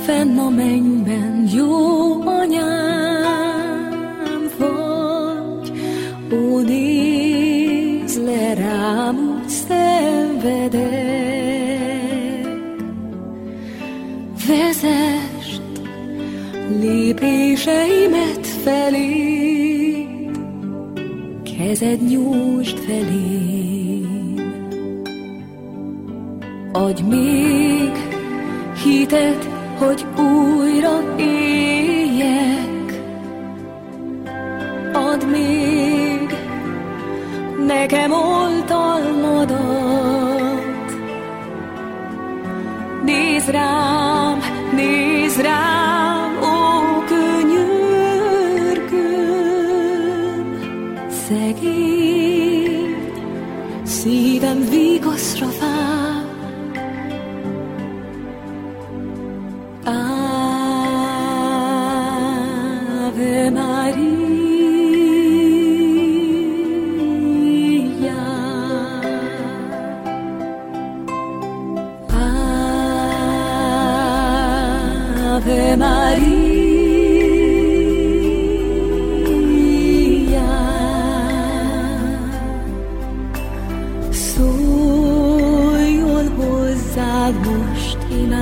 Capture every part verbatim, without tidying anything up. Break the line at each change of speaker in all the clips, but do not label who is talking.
fenn a mennyben, jó anyám vagy. Ó, nézz le rám, úgy szenvedek. Vezest lépéseimet feléd, kezed nyújtsd felém. Adj még hitet, hogy újra éljek. Add még nekem oltalmadat. Nézz rám, nézz rám, ó könyörgöm. Szegény szívem vigaszra vár. Ave Maria, Ave Maria, szóljon hozzád most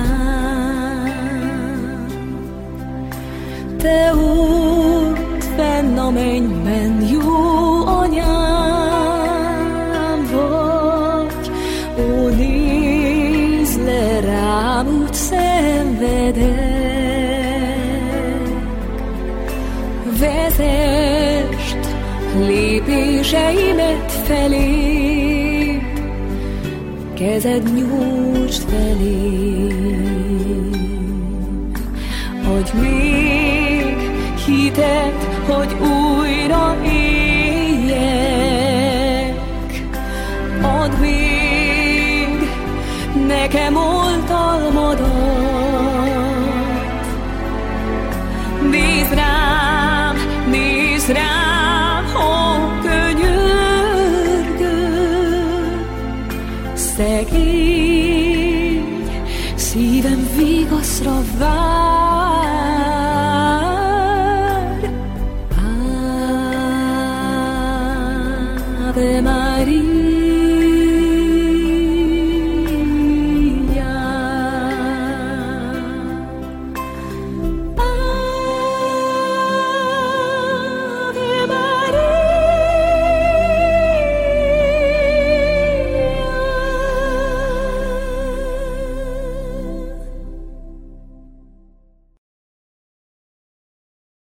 imám. Te ott fenn a mennyben, jó anyám vagy. Ó, nézz le rám, úgy szenvedek. Vezest lépéseimet feléd, kezed nyújtsd felém. Adj még hitet, hogy újra éljek. Add még nekem oltalmadat. Nézz rám, nézz rám, ó könyörgöm. Szegény szívem vigaszra vár. Ave Maria.